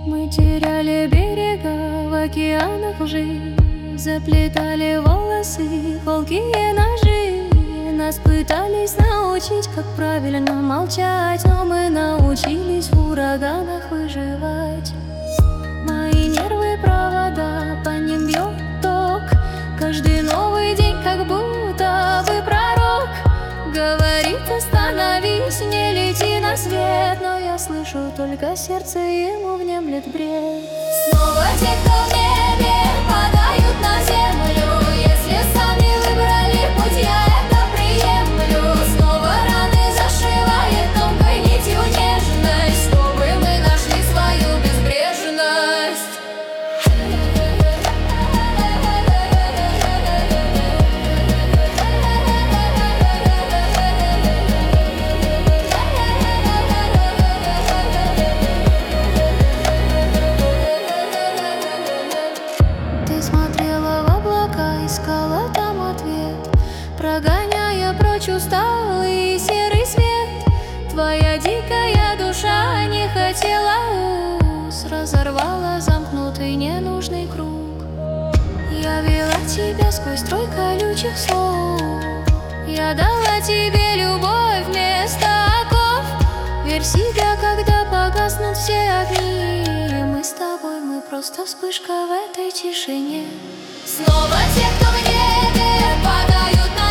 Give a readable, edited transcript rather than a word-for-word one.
Мы теряли берега в океанах лжи, заплетали волосы, колкие ножи. Нас пытались научить, как правильно молчать, но мы научились в ураганах выживать. Мои нервы провода, по ним бьет ток. Каждый новый день как будто бы пророк говорит: остановись, не лети на свет. Но я слышу только сердце, ему внемлет бред. Снова те, кто в небе, падают на землю. Если сами выбрали путь, я это приемлю. Снова раны зашивает тонкой нитью нежность, чтобы мы нашли свою безбрежность. Ты смотрела в облака, искала там ответ, прогоняя прочь усталый серый свет. Твоя дикая душа не хотела уз, разорвала замкнутый ненужный круг. Я вела тебя сквозь строй колючих слов, я дала тебе любовь вместо оков. Верь в себя, когда погаснут все огни. Мы с тобой, мы просто вспышка в этой тишине. Снова те, кто в небе, падают на